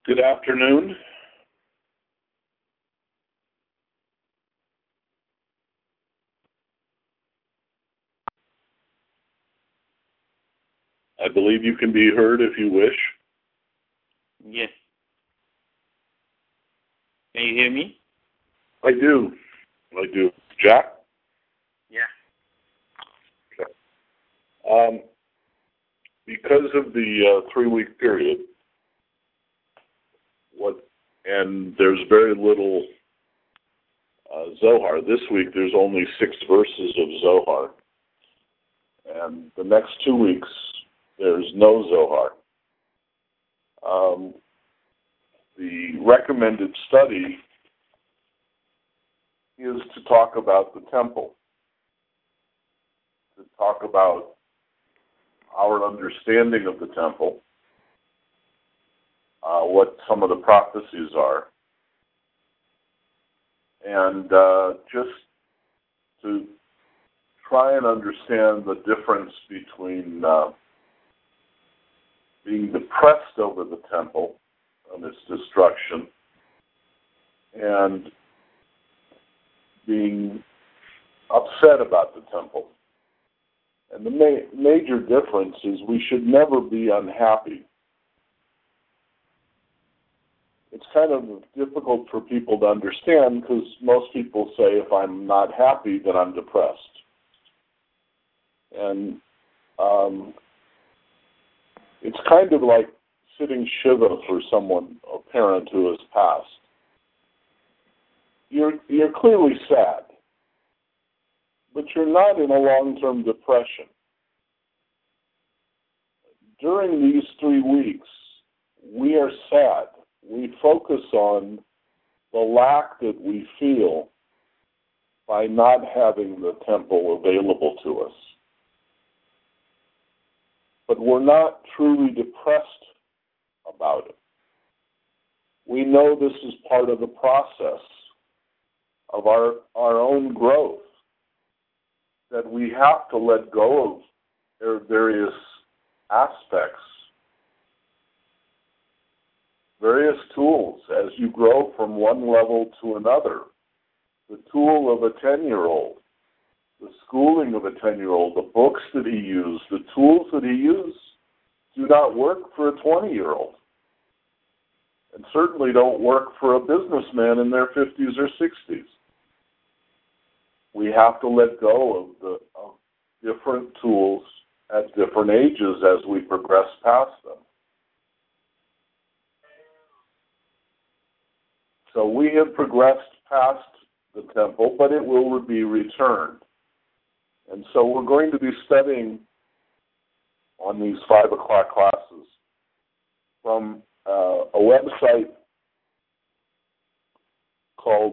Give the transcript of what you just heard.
Good afternoon. I believe you can be heard if you wish. Yes. Can you hear me? I do. Jack? Yeah. Okay. Because of the 3-week period, and there's very little Zohar. This week there's only 6 verses of Zohar. And the next 2 weeks there's no Zohar. The recommended study is to talk about the temple, to talk about our understanding of the temple, what some of the prophecies are, and just to try and understand the difference between being depressed over the temple and its destruction and being upset about the temple. And the major difference is we should never be unhappy. It's kind of difficult for people to understand because most people say if I'm not happy, then I'm depressed. And it's kind of like sitting Shiva for someone, a parent who has passed. You're clearly sad, but you're not in a long-term depression. During these 3 weeks, we are sad. We focus on the lack that we feel by not having the temple available to us. But we're not truly depressed about it. We know this is part of the process of our own growth, that we have to let go of their various aspects, various tools as you grow from one level to another. The tool of a 10-year-old, the schooling of a 10-year-old, the books that he used, the tools that he used do not work for a 20-year-old, and certainly don't work for a businessman in their 50s or 60s. We have to let go of different tools at different ages as we progress past them. So we have progressed past the temple, but it will be returned. And so we're going to be studying on these 5 o'clock classes from a website called